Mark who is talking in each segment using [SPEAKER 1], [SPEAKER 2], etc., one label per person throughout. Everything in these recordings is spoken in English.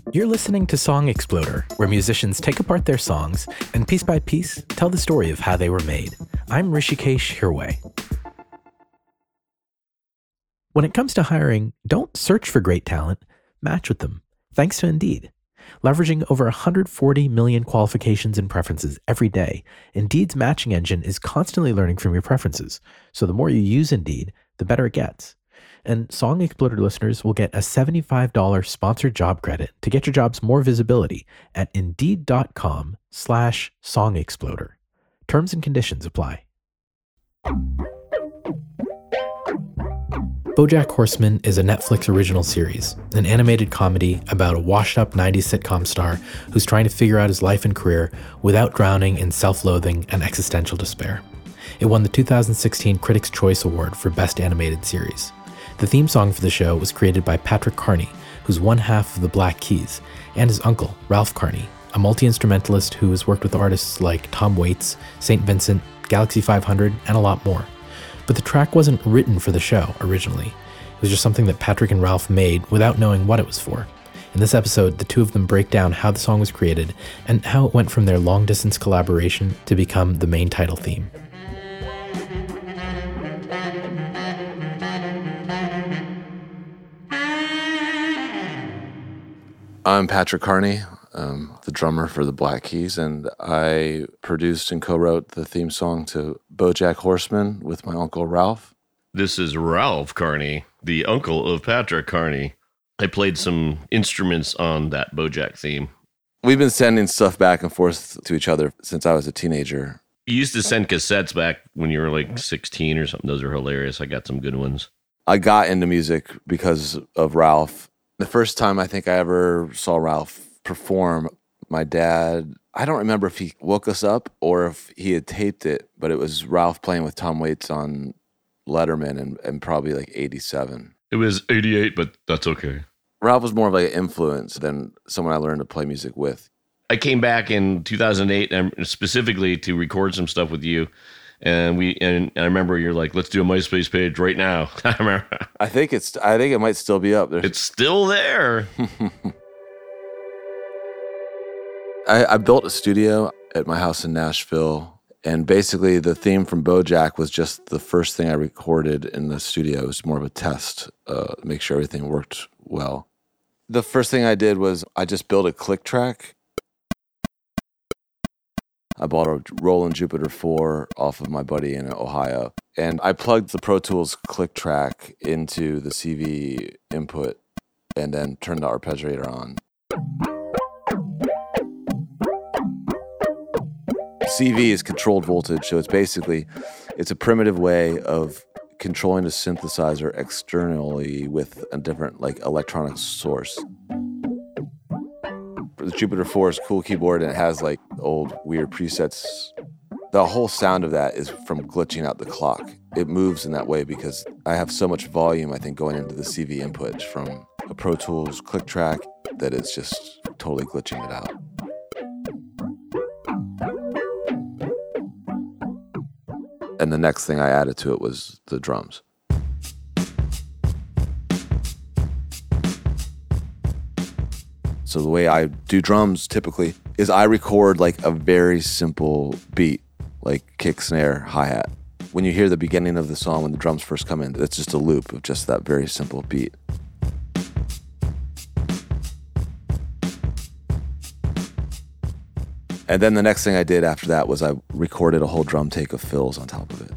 [SPEAKER 1] You're listening to Song Exploder, where musicians take apart their songs and piece by piece tell the story of how they were made. I'm Rishikesh Hirway. When it comes to hiring, don't search for great talent, match with them, thanks to Indeed. Leveraging over 140 million qualifications and preferences every day, Indeed's matching engine is constantly learning from your preferences. So the more you use Indeed, the better it gets. And Song Exploder listeners will get a $75 sponsored job credit to get your jobs more visibility at Indeed.com/SongExploder. Terms and conditions apply. BoJack Horseman is a Netflix original series, an animated comedy about a washed-up 90s sitcom star who's trying to figure out his life and career without drowning in self-loathing and existential despair. It won the 2016 Critics' Choice Award for Best Animated Series. The theme song for the show was created by Patrick Carney, who's one half of the Black Keys, and his uncle, Ralph Carney, a multi-instrumentalist who has worked with artists like Tom Waits, St. Vincent, Galaxy 500, and a lot more. But the track wasn't written for the show originally. It was just something that Patrick and Ralph made without knowing what it was for. In this episode, the two of them break down how the song was created and how it went from their long-distance collaboration to become the main title theme.
[SPEAKER 2] I'm Patrick Carney, the drummer for the Black Keys, and I produced and co-wrote the theme song to BoJack Horseman with my uncle Ralph.
[SPEAKER 3] This is Ralph Carney, the uncle of Patrick Carney. I played some instruments on that BoJack theme.
[SPEAKER 2] We've been sending stuff back and forth to each other since I was a teenager.
[SPEAKER 3] You used to send cassettes back when you were like 16 or something. Those are hilarious. I got some good ones.
[SPEAKER 2] I got into music because of Ralph. The first time I think I ever saw Ralph perform, my dad, I don't remember if he woke us up or if he had taped it, but it was Ralph playing with Tom Waits on Letterman and probably like 87.
[SPEAKER 3] It was 88, but that's okay.
[SPEAKER 2] Ralph was more of like an influence than someone I learned to play music with.
[SPEAKER 3] I came back in 2008 and specifically to record some stuff with you. And I remember you're like, let's do a MySpace page right now. I remember.
[SPEAKER 2] I think it might still be up there.
[SPEAKER 3] It's still there.
[SPEAKER 2] I built a studio at my house in Nashville, and basically the theme from BoJack was just the first thing I recorded in the studio. It was more of a test, make sure everything worked well. The first thing I did was I just built a click track. I bought a Roland Jupiter 4 off of my buddy in Ohio, and I plugged the Pro Tools click track into the CV input and then turned the arpeggiator on. CV is controlled voltage, so it's a primitive way of controlling a synthesizer externally with a different electronic source. The Jupiter 4 is a cool keyboard, and it has old weird presets. The whole sound of that is from glitching out the clock. It moves in that way because I have so much volume, I think, going into the CV input from a Pro Tools click track that it's just totally glitching it out. And the next thing I added to it was the drums. So the way I do drums typically is I record a very simple beat, like kick, snare, hi-hat. When you hear the beginning of the song, when the drums first come in, it's just a loop of just that very simple beat. And then the next thing I did after that was I recorded a whole drum take of fills on top of it.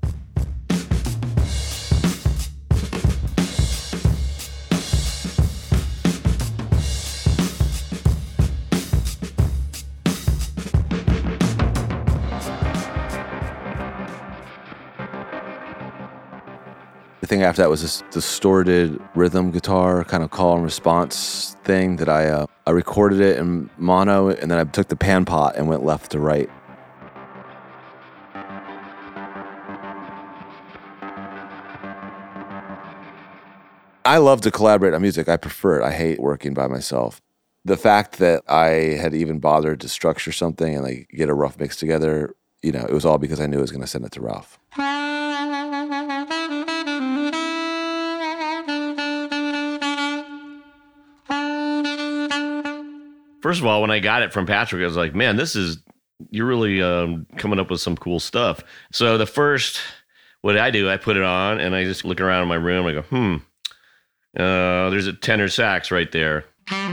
[SPEAKER 2] The thing after that was this distorted rhythm guitar kind of call and response thing that I recorded it in mono, and then I took the pan pot and went left to right. I love to collaborate on music. I prefer it. I hate working by myself. The fact that I had even bothered to structure something and get a rough mix together, it was all because I knew I was going to send it to Ralph.
[SPEAKER 3] First of all, when I got it from Patrick, I was like, man, you're really coming up with some cool stuff. So what I do, I put it on and I just look around in my room. I go, there's a tenor sax right there.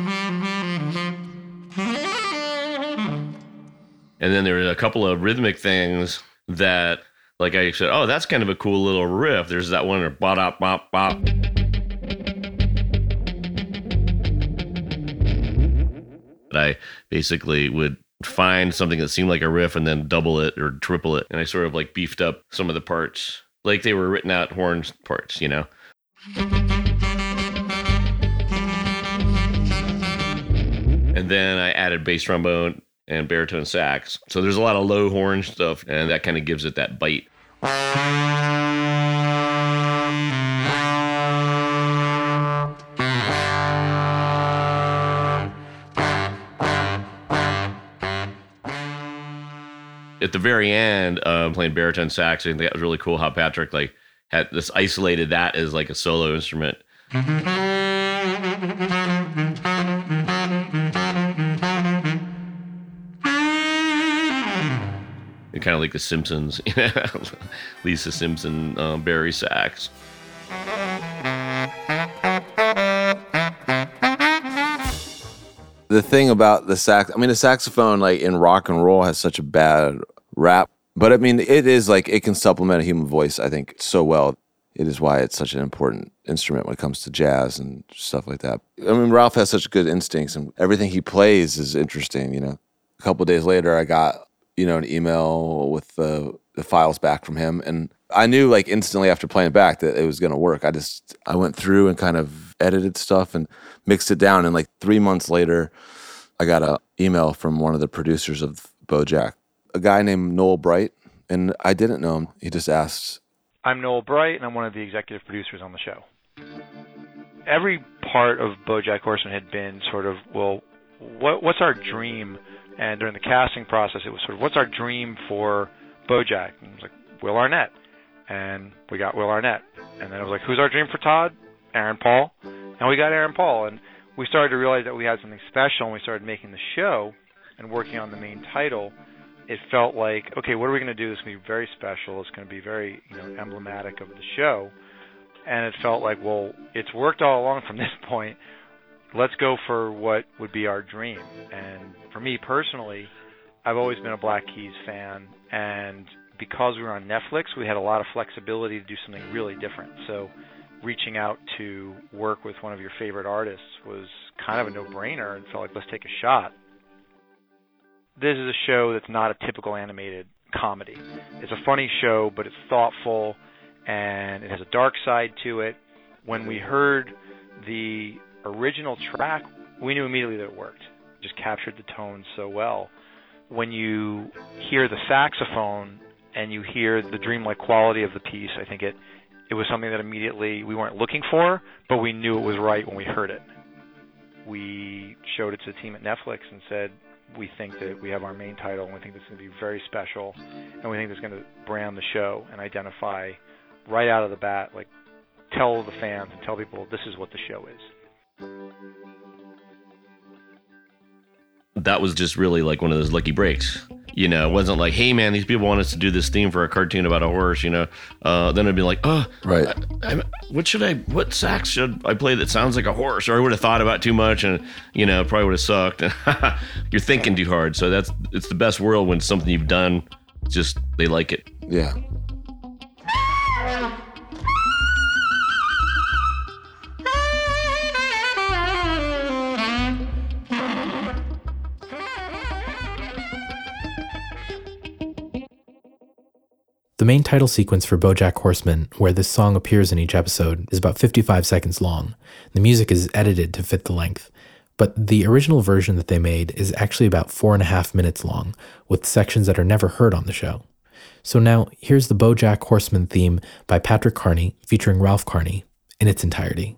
[SPEAKER 3] And then there were a couple of rhythmic things that, like I said, oh, that's kind of a cool little riff. There's that one, bop, bop, bop. I basically would find something that seemed like a riff and then double it or triple it. And I sort of like beefed up some of the parts, like they were written out horn parts, you know? And then I added bass trombone and baritone sax. So there's a lot of low horn stuff, and that kind of gives it that bite. At the very end, playing baritone sax, I think that was really cool how Patrick like had this isolated that as like a solo instrument. Kind of like the Simpsons, Lisa Simpson, Barry sax.
[SPEAKER 2] The thing about the the saxophone, like in rock and roll, has such a bad rap. But I mean, it is like, it can supplement a human voice, I think, so well. It is why it's such an important instrument when it comes to jazz and stuff like that. I mean, Ralph has such good instincts, and everything he plays is interesting, A couple of days later, I got an email with the files back from him. And I knew like instantly after playing it back that it was going to work. I went through and kind of edited stuff and mixed it down. And like 3 months later, I got an email from one of the producers of BoJack, a guy named Noel Bright. And I didn't know him. He just asked.
[SPEAKER 4] I'm Noel Bright, and I'm one of the executive producers on the show. Every part of BoJack Horseman had been sort of, well, what's our dream? And during the casting process, it was sort of, what's our dream for BoJack? And it was like, Will Arnett. And we got Will Arnett. And then it was like, who's our dream for Todd? Aaron Paul. And we got Aaron Paul. And we started to realize that we had something special, and we started making the show and working on the main title. It felt like, okay, what are we going to do? It's going to be very special. It's going to be very emblematic of the show. And it felt like, well, it's worked all along from this point. Let's go for what would be our dream. And for me personally, I've always been a Black Keys fan, and because we were on Netflix, we had a lot of flexibility to do something really different. So reaching out to work with one of your favorite artists was kind of a no-brainer, and felt like, let's take a shot. This is a show that's not a typical animated comedy. It's a funny show, but it's thoughtful, and it has a dark side to it. When we heard the original track, we knew immediately that it worked. It just captured the tone so well. When you hear the saxophone and you hear the dreamlike quality of the piece, I think it was something that immediately we weren't looking for, but we knew it was right when we heard it. We showed it to the team at Netflix and said, we think that we have our main title, and we think this is going to be very special, and we think it's going to brand the show and identify right out of the bat, like, tell the fans and tell people this is what the show is.
[SPEAKER 3] That was just really like one of those lucky breaks. It wasn't like, hey man, these people want us to do this theme for a cartoon about a horse, then it'd be like, oh,
[SPEAKER 2] right.
[SPEAKER 3] What sax should I play that sounds like a horse? Or I would have thought about too much and, probably would have sucked. You're thinking too hard. So it's the best world when something you've done, just, they like it.
[SPEAKER 2] Yeah.
[SPEAKER 1] The main title sequence for BoJack Horseman, where this song appears in each episode, is about 55 seconds long. The music is edited to fit the length, but the original version that they made is actually about 4.5 minutes long, with sections that are never heard on the show. So now, here's the BoJack Horseman theme by Patrick Carney, featuring Ralph Carney, in its entirety.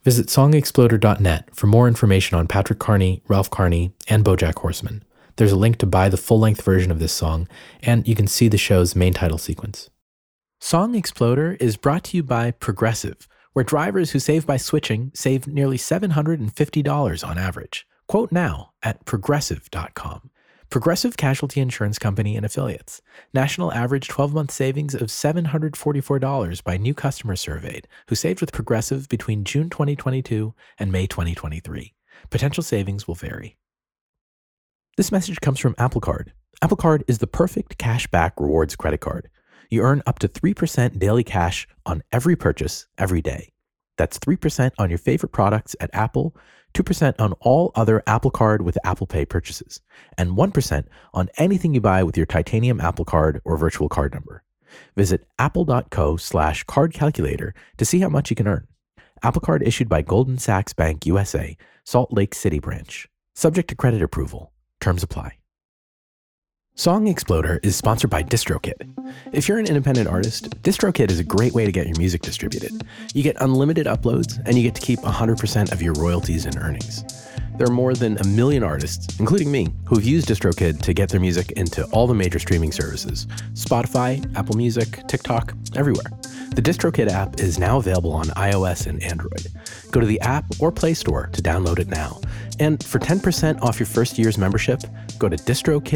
[SPEAKER 1] Visit songexploder.net for more information on Patrick Carney, Ralph Carney, and BoJack Horseman. There's a link to buy the full-length version of this song, and you can see the show's main title sequence. Song Exploder is brought to you by Progressive, where drivers who save by switching save nearly $750 on average. Quote now at progressive.com. Progressive Casualty Insurance Company and Affiliates. National average 12-month savings of $744 by new customers surveyed who saved with Progressive between June 2022 and May 2023. Potential savings will vary. This message comes from Apple Card. Apple Card is the perfect cash-back rewards credit card. You earn up to 3% daily cash on every purchase every day. That's 3% on your favorite products at Apple, 2% on all other Apple Card with Apple Pay purchases, and 1% on anything you buy with your titanium Apple Card or virtual card number. Visit apple.co/card calculator to see how much you can earn. Apple Card issued by Goldman Sachs Bank USA, Salt Lake City branch. Subject to credit approval. Terms apply. Song Exploder is sponsored by DistroKid. If you're an independent artist, DistroKid is a great way to get your music distributed. You get unlimited uploads, and you get to keep 100% of your royalties and earnings. There are more than 1 million artists, including me, who've used DistroKid to get their music into all the major streaming services: Spotify, Apple Music, TikTok, everywhere. The DistroKid app is now available on iOS and Android. Go to the app or Play Store to download it now. And for 10% off your first year's membership, go to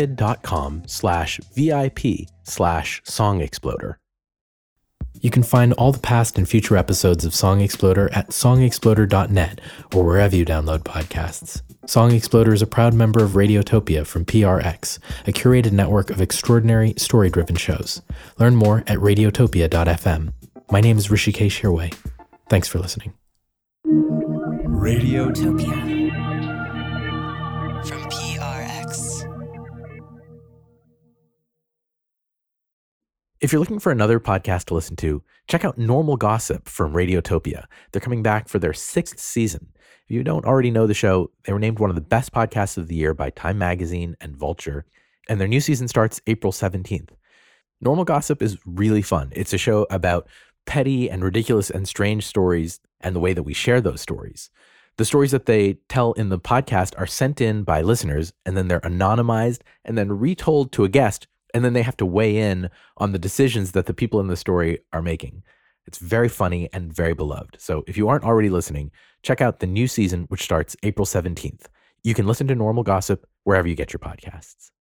[SPEAKER 1] distrokid.com/VIP/songexploder. You can find all the past and future episodes of Song Exploder at songexploder.net or wherever you download podcasts. Song Exploder is a proud member of Radiotopia from PRX, a curated network of extraordinary, story-driven shows. Learn more at radiotopia.fm. My name is Rishikesh Hirway. Thanks for listening.
[SPEAKER 5] Radiotopia from PRX.
[SPEAKER 1] If you're looking for another podcast to listen to, check out Normal Gossip from Radiotopia. They're coming back for their 6th season. If you don't already know the show, they were named one of the best podcasts of the year by Time Magazine and Vulture, and their new season starts April 17th. Normal Gossip is really fun. It's a show about petty and ridiculous and strange stories and the way that we share those stories. The stories that they tell in the podcast are sent in by listeners, and then they're anonymized and then retold to a guest, and then they have to weigh in on the decisions that the people in the story are making. It's very funny and very beloved. So if you aren't already listening, check out the new season, which starts April 17th. You can listen to Normal Gossip wherever you get your podcasts.